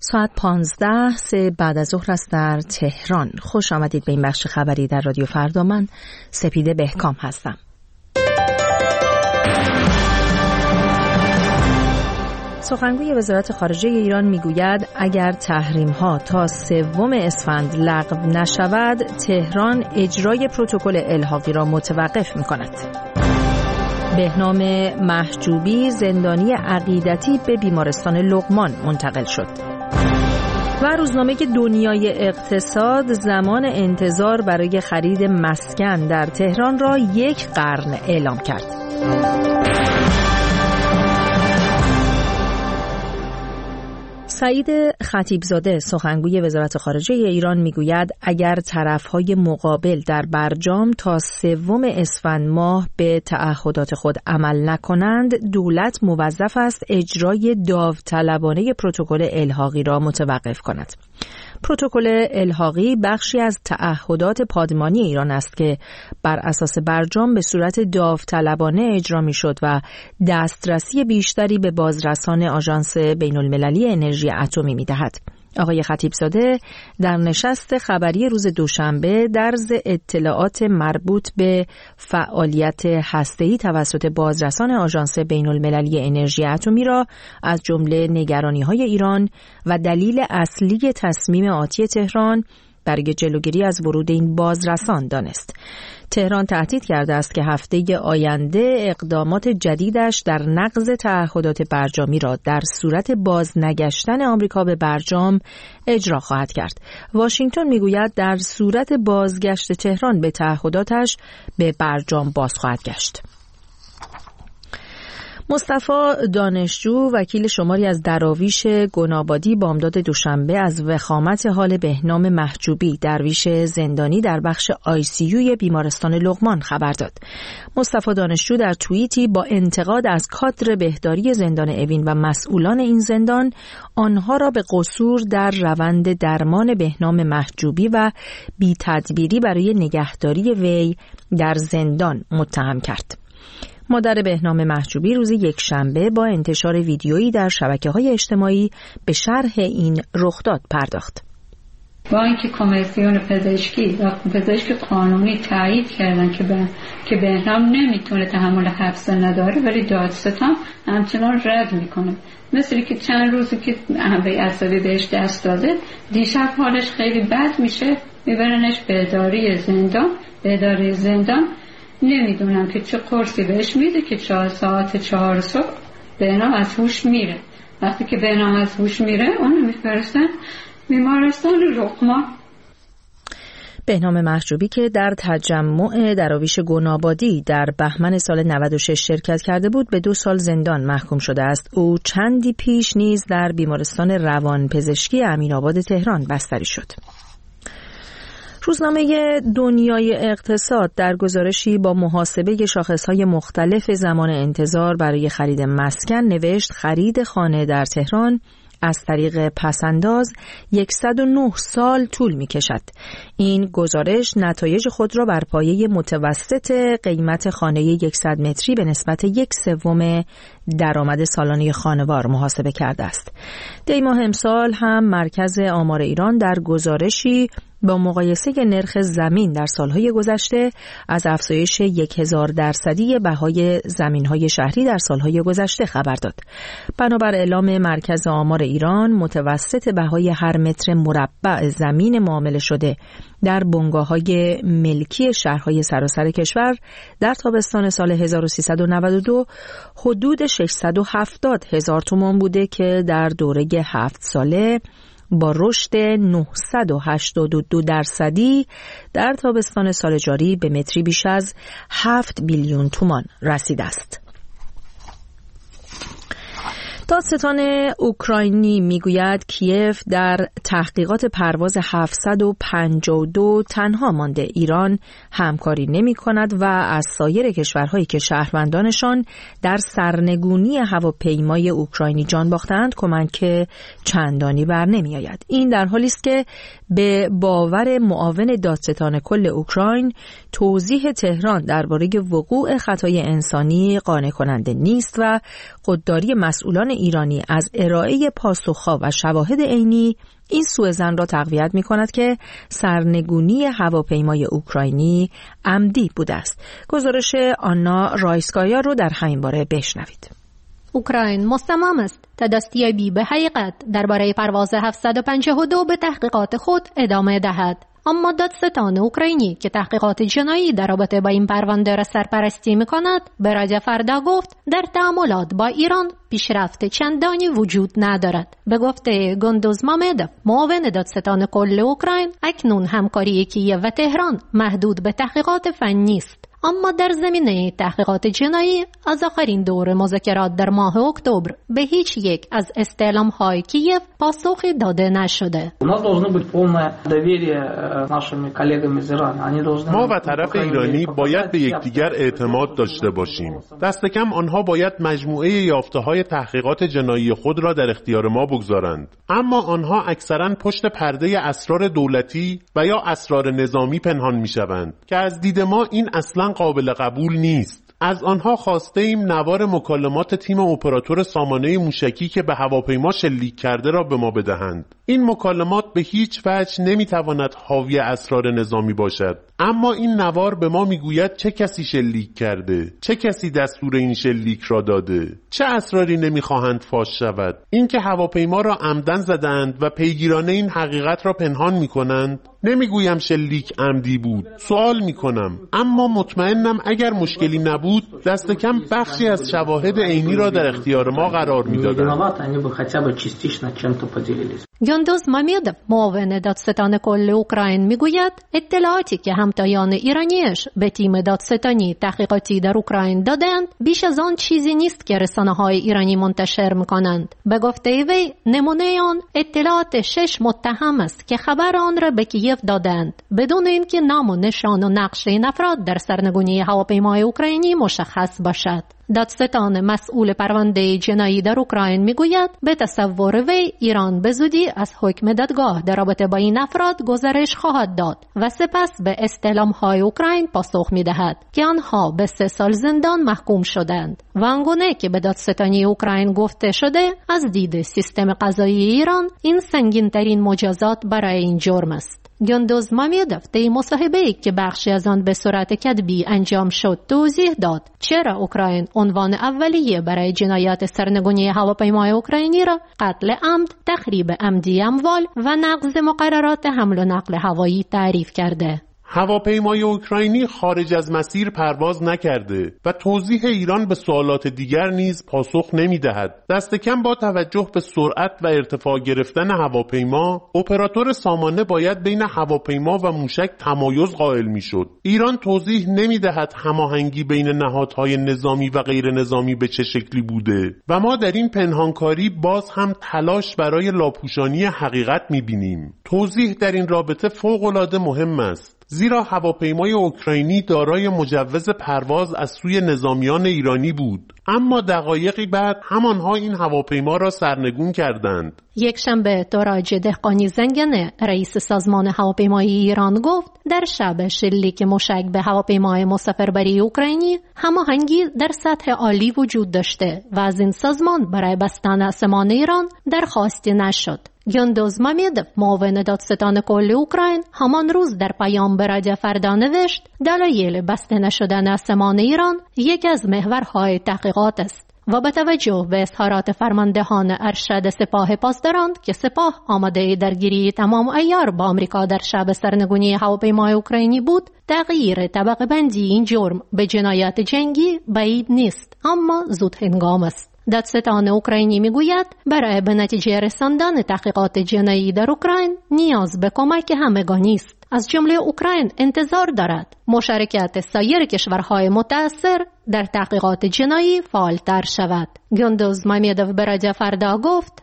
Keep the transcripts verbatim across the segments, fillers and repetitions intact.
ساعت پانزده سه بعد از ظهر است در تهران. خوش آمدید به این بخش خبری در رادیو فردا. من سپیده بهکام هستم. سخنگوی وزارت خارجه ایران میگوید اگر تحریم‌ها تا سوم اسفند لغو نشود، تهران اجرای پروتکل الحاقی را متوقف می‌کند. بهنام محجوبی زندانی عقیدتی به بیمارستان لقمان منتقل شد. و روزنامه دنیای اقتصاد زمان انتظار برای خرید مسکن در تهران را یک قرن اعلام کرد. سعید خطیبزاده سخنگوی وزارت خارجه ایران میگوید اگر طرف‌های مقابل در برجام تا سوم اسفند ماه به تعهدات خود عمل نکنند، دولت موظف است اجرای داوطلبانه پروتکل الحاقی را متوقف کند. پروتکل الحاقی بخشی از تعهدات پادمانی ایران است که بر اساس برجام به صورت داوطلبانه اجرا می‌شد و دسترسی بیشتری به بازرسان آژانس بین‌المللی انرژی اتمی می‌دهد. آقای خطیبزاده در نشست خبری روز دوشنبه درز اطلاعات مربوط به فعالیت هسته‌ای توسط بازرسان آژانس بین‌المللی انرژی اتمی را از جمله نگرانی‌های ایران و دلیل اصلی تصمیم آتی تهران برای جلوگیری از ورود این بازرسان دانست. تهران تهدید کرده است که هفته آینده اقدامات جدیدش در نقض تعهدات برجامی را در صورت بازنگشتن آمریکا به برجام اجرا خواهد کرد. واشنگتن میگوید در صورت بازگشت تهران به تعهداتش به برجام باز خواهد گشت. مصطفی دانشجو وکیل شماری از دراویش گنابادی بامداد دوشنبه از وخامت حال بهنام محجوبی درویش زندانی در بخش آی سی یو بیمارستان لقمان خبر داد. مصطفی دانشجو در توییتی با انتقاد از کادر بهداری زندان اوین و مسئولان این زندان آنها را به قصور در روند درمان بهنام محجوبی و بی‌تدبیری برای نگهداری وی در زندان متهم کرد. مادر بهنام محجوبی روز یکشنبه با انتشار ویدیویی در شبکه‌های اجتماعی به شرح این رخداد پرداخت. با اینکه کمیسیون پزشکی و پزشک قانونی تایید کردن که به که بهنام نمیتونه تحمل حبس نداره، ولی دادستان همچنان رد میکنه. مثل که چند روزی که به عصبی بهش دست داده، دیشب حالش خیلی بد میشه، میبرنش به اداره زندان. به اداره زندان نمیدونم که چه قرصی بهش میده که چهار ساعت چهار صبح بهنام از هوش میره. وقتی که بهنام از هوش میره اونو میفرستن بیمارستان لقمان. بهنام محجوبی که در تجمع دراویش گنابادی در بهمن سال نود و شش شرکت کرده بود به دو سال زندان محکوم شده است. او چندی پیش نیز در بیمارستان روانپزشکی امین‌آباد تهران بستری شد. روزنامه دنیای اقتصاد در گزارشی با محاسبه شاخص‌های مختلف زمان انتظار برای خرید مسکن نوشت خرید خانه در تهران از طریق پسنداز صد و نه سال طول می کشد. این گزارش نتایج خود را بر پایه متوسط قیمت خانه صد متری به نسبت یک سوم درآمد سالانه خانوار محاسبه کرده است. دی ماه امسال هم مرکز آمار ایران در گزارشی با مقایسه نرخ زمین در سالهای گذشته از افزایش یک هزار درصدی بهای زمین‌های شهری در سالهای گذشته خبر داد. بنابر اعلام مرکز آمار ایران، متوسط بهای هر متر مربع زمین معامله شده در بنگاه‌های ملکی شهرهای سراسر کشور در تابستان سال هزار و سیصد و نود و دو حدود ششصد و هفتاد هزار تومان بوده که در دوره هفت ساله با رشد نهصد و هشتاد و دو درصدی در تابستان سال جاری به متری بیش از هفت بیلیون تومان رسیده است. دادستان اوکراینی میگوید کیف در تحقیقات پرواز هفتصد و پنجاه و دو تنها مانده. ایران همکاری نمی کند و از سایر کشورهایی که شهروندانشان در سرنگونی هواپیمای اوکراینی جان باختند کمک چندانی بر نمی آید. این در حالی است که به باور معاون دادستان کل اوکراین توضیح تهران درباره وقوع خطای انسانی قانع کننده نیست و خودداری مسئولان ایرانی از ارائه پاسخها و شواهد عینی این سوءظن را تقویت می کند که سرنگونی هواپیمای اوکراینی عمدی بوده است. گزارش آنا رایسکایا رو در همین باره بشنوید. اوکراین مصمم است تا دستیابی به حقیقت درباره پرواز هفتصد و پنجاه و دو به تحقیقات خود ادامه دهد. اما دادستان اوکراینی که تحقیقات جنایی در رابطه با این پرونده را سرپرستی می‌کند، به رادیو فردا گفت در تعاملات با ایران پیشرفت چندانی وجود ندارد. به گفته گندوز مامدوف، معاون دادستان کل اوکراین، اکنون همکاری کییو و تهران محدود به تحقیقات فنی است. اما در زمینه تحقیقات جنایی از آخرین دور مذاکرات در ماه اکتبر به هیچ یک از استعلام‌های کییو پاسخی داده نشده. ما و طرف ایرانی باید به یکدیگر اعتماد داشته باشیم. دست کم آنها باید مجموعه یافته‌های تحقیقات جنایی خود را در اختیار ما بگذارند. اما آنها اکثراً پشت پرده اسرار دولتی و یا اسرار نظامی پنهان می‌شوند که از دید ما این اصلاً قابل قبول نیست. از آنها خواسته ایم نوار مکالمات تیم اپراتور سامانه موشکی که به هواپیما شلیک کرده را به ما بدهند. این مکالمات به هیچ وجه نمیتواند حاوی اسرار نظامی باشد. اما این نوار به ما میگوید چه کسی شلیک کرده، چه کسی دستور این شلیک را داده، چه اسراری نمیخواهند فاش شود. اینکه هواپیما را عمدن زدند و پیگیرانه این حقیقت را پنهان میکنند. نمیگویم شلیک عمدی بود، سوال میکنم. اما مطمئنم اگر مشکلی نبود دست کم بخشی از شواهد عینی را در اختیار ما قرار میدادند. گندوز مامدوف، معاون دادستان کل اوکراین، میگوید اطلاعاتی که همتایان ایرانیش به تیم دادستانی تحقیقاتی در اوکراین دادند بیش از آن چیزی نیست که رسانه‌های ایرانی منتشر میکنند. به گفته وی نمونه آن اطلاعات شش متهم است که خبر آن را به کییو دادند بدون اینکه نام و نشان و نقش این افراد در سرنگونی هواپیمای اوکراینی مشخص باشد. دادستان مسئول پرونده جنایی در اوکراین میگوید به تصور وی ایران به زودی از حکم دادگاه در رابطه با این افراد گزارش خواهد داد و سپس به استعلام‌های اوکراین پاسخ میدهد که آنها به سه سال زندان محکوم شدند و آنگونه که به دادستانی اوکراین گفته شده از دید سیستم قضایی ایران این سنگین‌ترین مجازات برای این جرم است. گندوز مامدوف در مصاحبه‌ای که بخشی از آن به صورت کتبی انجام شد توضیح داد چرا اوکراین عنوان اولیه برای جنایات سرنگونی هواپیمای اوکراینی را قتل عمد، تخریب عمدی اموال و نقض مقررات حمل و نقل هوایی تعریف کرده. هواپیمای اوکراینی خارج از مسیر پرواز نکرده و توضیح ایران به سوالات دیگر نیز پاسخ نمی‌دهد. دست کم با توجه به سرعت و ارتفاع گرفتن هواپیما، اپراتور سامانه باید بین هواپیما و موشک تمایز قائل می‌شد. ایران توضیح نمی‌دهد هماهنگی بین نهادهای نظامی و غیر نظامی به چه شکلی بوده و ما در این پنهانکاری باز هم تلاش برای لاپوشانی حقیقت می‌بینیم. توضیح در این رابطه فوق‌العاده مهم است. زیرا هواپیمای اوکراینی دارای مجوز پرواز از سوی نظامیان ایرانی بود، اما دقایقی بعد همانها این هواپیما را سرنگون کردند. یک شنبه تاراج دهقانی زنگنه، رئیس سازمان هواپیمایی ایران، گفت در شب شلیک موشک به هواپیمای مسافربری اوکراینی هماهنگی در سطح عالی وجود داشته و از این سازمان برای بستن آسمان ایران درخواستی نشد. گندوز مامدوف، معاون دادستان کل اوکراین، همان روز در پیام به رادیو فردا نوشت دلایل بسته نشدن آسمان ایران یکی از محورهای تحقیقات است و با توجه به اظهارات فرماندهان ارشد سپاه پاسداران که سپاه آماده درگیری تمام عیار با آمریکا در شب سرنگونی هواپیمای اوکراینی بود، تغییر طبقه بندی این جرم به جنایات جنگی بعید نیست اما زود هنگام است. دادستان اوکراینی میگوید برای به نتیجه رساندن تحقیقات جنایی در اوکراین نیاز به کمک همگانی است. از جمله اوکراین انتظار دارد مشارکت سایر کشورهای متأثر در تحقیقات جنایی فعالتر شود. گندوز مامدوف به رادیو فردا گفت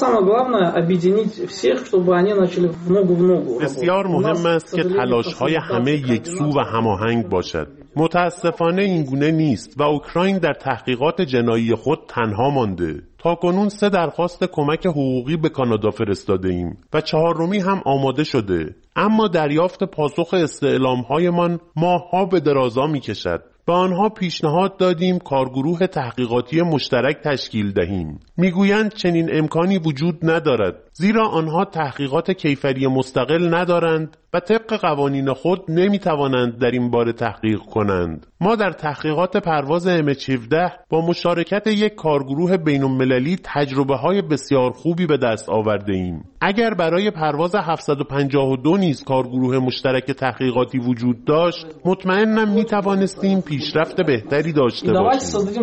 بسیار مهم است که تلاش‌های همه یکسو و هماهنگ باشد. متاسفانه این گونه نیست و اوکراین در تحقیقات جنایی خود تنها مانده. تاکنون سه درخواست کمک حقوقی به کانادا فرستاده ایم و چهارمی هم آماده شده، اما دریافت پاسخ استعلام‌هایمان ماه‌ها به درازا می‌کشد. به آنها پیشنهاد دادیم کارگروه تحقیقاتی مشترک تشکیل دهیم. میگویند چنین امکانی وجود ندارد، زیرا آنها تحقیقات کیفری مستقل ندارند و طبق قوانین خود نمیتوانند در این باره تحقیق کنند. ما در تحقیقات پرواز ام اچ هفده با مشارکت یک کارگروه بین‌المللی تجربه‌های بسیار خوبی به دست آورده ایم. اگر برای پرواز هفتصد و پنجاه و دو نیز کارگروه مشترک تحقیقاتی وجود داشت، مطمئنم میتوانستیم پیشرفت بهتری داشته باشیم.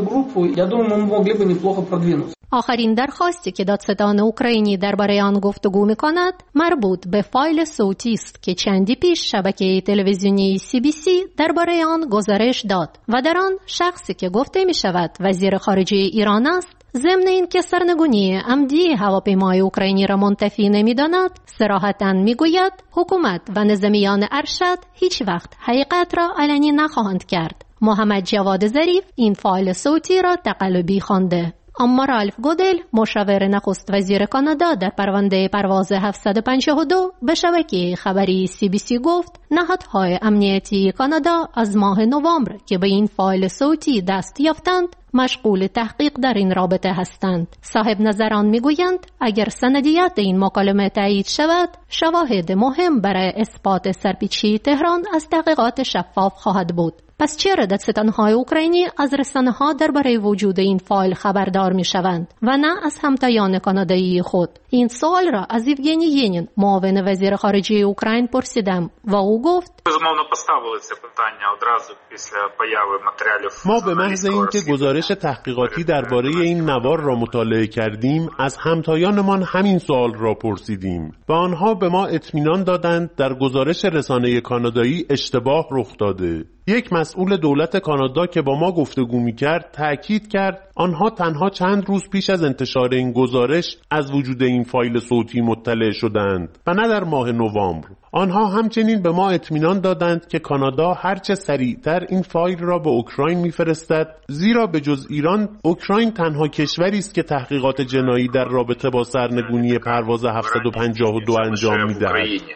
آخرین درخواستی که دادستان اوکراینی درباره آن گفتگو می‌کند مربوط به فایل صوتی است که چندی پیش شبکه تلویزیونی سی بی سی درباره آن گزارش داد و در آن شخصی که گفته می‌شود وزیر خارجه ایران است، ضمن اینکه سرنگونی عمدی هواپیمای اوکراینی را منتفی نمی‌داند، صراحتاً می‌گوید حکومت و نظامیان ارشد هیچ وقت حقیقت را علنی نخواهند کرد. محمد جواد ظریف این فایل صوتی را تقلبی خوانده. اما رالف گودل، مشاور نخست وزیر کانادا در پرونده پرواز هفتصد و پنجاه و دو، به شبکه خبری سی بی سی گفت نهادهای امنیتی کانادا از ماه نوامبر که به این فایل صوتی دست یافتند مشغول تحقیق در این رابطه هستند. صاحب نظران میگویند اگر سندیت این مکالمه تایید شود، شواهد مهم برای اثبات سرپیچی تهران از تحقیقات شفاف خواهد بود. پس چرا دادستان‌های اوکراینی از رسانه‌ها درباره وجود این فایل خبردار می‌شوند و نه از همتایان کانادایی خود؟ این سوال را از یوگنی ینین، معاون وزیر خارجه اوکراین، پرسیدم و او گفت ما به محض اینکه گزارش تحقیقاتی درباره این نوار را مطالعه کردیم، از همتایانمان همین سوال را پرسیدیم و آنها به ما اطمینان دادند در گزارش رسانه کانادایی اشتباه رخ داده. یک مسئول دولت کانادا که با ما گفتگو می‌کرد تأکید کرد آنها تنها چند روز پیش از انتشار این گزارش از وجود این فایل صوتی مطلع شدند و نه در ماه نوامبر. آنها همچنین به ما اطمینان دادند که کانادا هرچه سریعتر این فایل را به اوکراین می‌فرستد، زیرا به جز ایران اوکراین تنها کشوری است که تحقیقات جنایی در رابطه با سرنگونی پرواز هفتصد و پنجاه و دو انجام می‌دهد.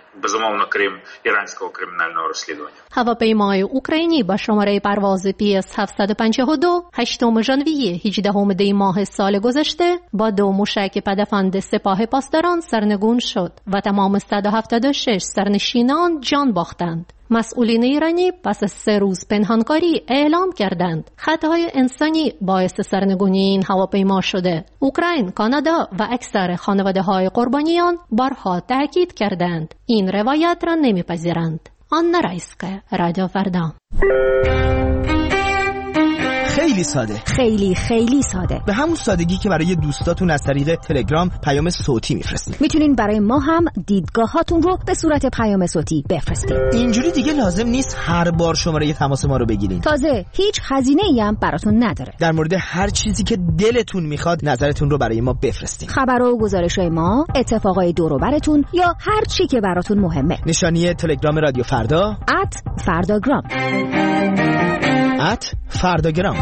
هواپیمای اوکراینی با شماره پرواز پی اس هفتصد و پنجاه و دو هشتم ژانویه هجدهم دی ماه سال گذشته با دو موشک پدافند سپاه پاسداران سرنگون شد و تمام صد و هفتاد و شش سرنشینان جان باختند. مسئولین ایرانی پس از سه روز پنهانکاری اعلام کردند خطاهای انسانی باعث سرنگونی این هواپیما شده. اوکراین، کانادا و اکثر خانواده‌های قربانیان بارها تاکید کردند این روایت را نمیپذیرند. آنا رایسکا، رادیو فردا. خیلی ساده، خیلی خیلی ساده، به همون سادگی که برای دوستاتون از طریق تلگرام پیام صوتی میفرستید. میتونین برای ما هم دیدگاهاتون رو به صورت پیام صوتی بفرستید. اینجوری دیگه لازم نیست هر بار شماره تماس ما رو بگیرین. تازه هیچ هزینه‌ای هم براتون نداره. در مورد هر چیزی که دلتون میخواد نظرتون رو برای ما بفرستین. خبرها و گزارش‌های ما، اتفاقای دور و براتون یا هر چی که براتون مهمه. نشانی تلگرام رادیو فردا ات فرداگرام ات فرداگرام.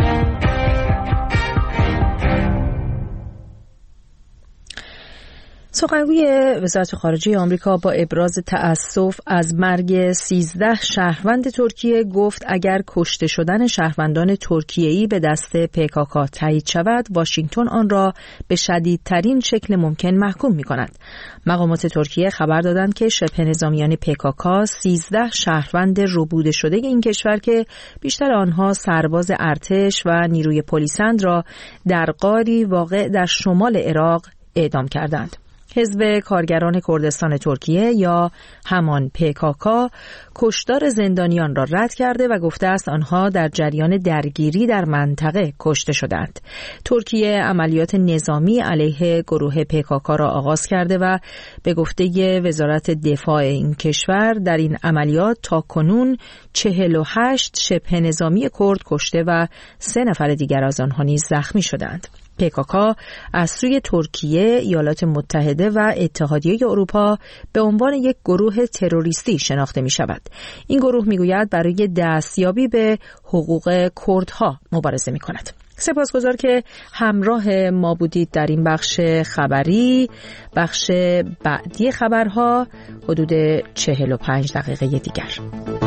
سخنگوی وزارت خارجه آمریکا با ابراز تأسف از مرگ سیزده شهروند ترکیه گفت اگر کشته شدن شهروندان ترکیه‌ای به دست پیکاکا تایید شود، واشنگتن آن را به شدیدترین شکل ممکن محکوم می‌کند. مقامات ترکیه خبر دادند که شبه نظامیان پیکاکا سیزده شهروند ربوده شده این کشور که بیشتر آنها سرباز ارتش و نیروی پلیسند را در غاری واقع در شمال عراق اعدام کردند. حزب کارگران کردستان ترکیه یا همان پیکاکا کشتار زندانیان را رد کرده و گفته است آنها در جریان درگیری در منطقه کشته شدند. ترکیه عملیات نظامی علیه گروه پیکاکا را آغاز کرده و به گفته وزارت دفاع این کشور در این عملیات تا کنون چهل و هشت شبه نظامی کرد کشته و سه نفر دیگر از آنها نیز زخمی شدند. پیکاکا از سوی ترکیه، ایالات متحده و اتحادیه اروپا به عنوان یک گروه تروریستی شناخته می شود. این گروه می گوید برای دستیابی به حقوق کردها مبارزه می کند. سپاسگزار که همراه ما بودید در این بخش خبری. بخش بعدی خبرها حدود چهل و پنج دقیقه دیگر.